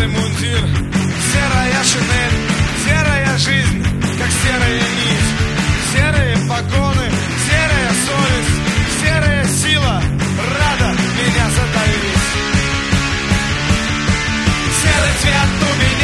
серый мундир, серая шинель, серая жизнь, как серая нить, серые погоны, серая совесть, серая сила, рада меня задавить. Серый цвет у меня